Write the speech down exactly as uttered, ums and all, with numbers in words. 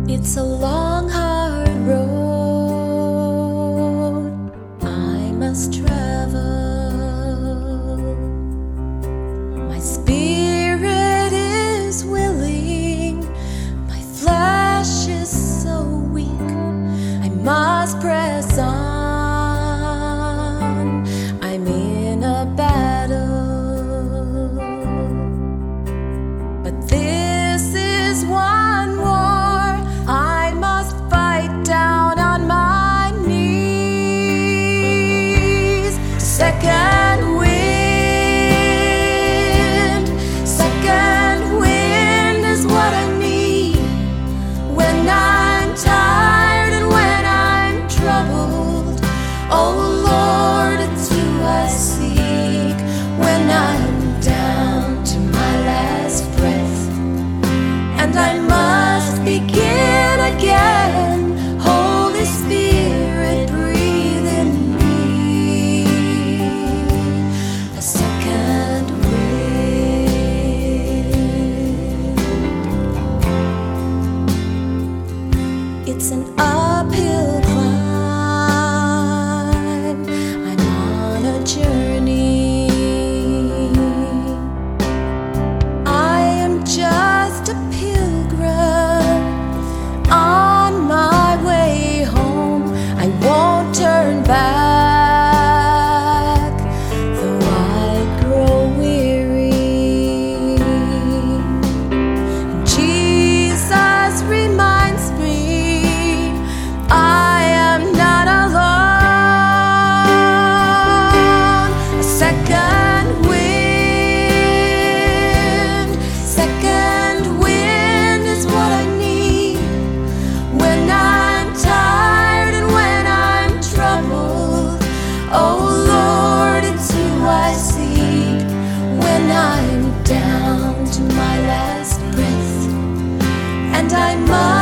It's a long, hard road I must travel. My spirit is willing, my flesh is so weak. I must press on, I'm in a battle. But this is one war I must fight down on my knees. Second wind, second wind is what I need when I'm tired and when I'm troubled. Oh Lord, it's you I seek when I'm down to my last breath, and I must begin again. Holy Spirit, breathe in me a second wind. It's an uphill climb, I'm on a journey. I am just a pilgrim on my way home. I won't turn back, though I grow weary. Jesus reminds me I am not alone. A second wind, second wind is what I need when I'm tired and when I'm troubled. Oh Lord, it's you I seek when I'm down to my last breath, and I must